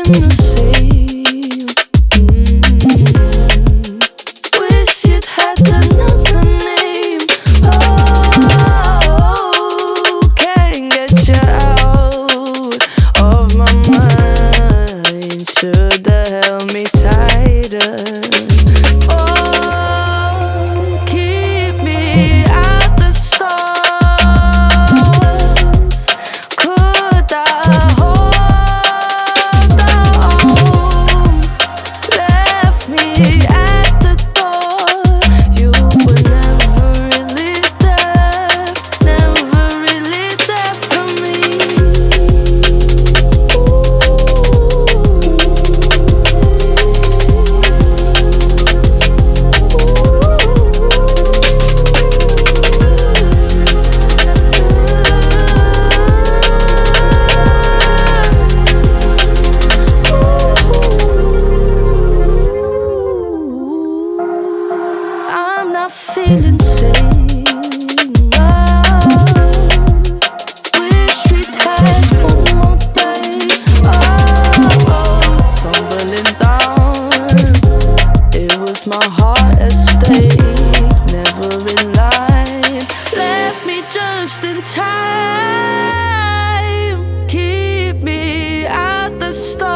the same. Wish it had another name. Oh, can't get you out of my mind. Should've held me tighter. Oh, keep me at the stars. Could I hold on? Left me at the door. You were never really there, never really there for me. I'm not feeling sane. Wish we'd had one more day. Tumbling down. It was my heart at stake. Never in line. Left me just in time. Keep me at the start.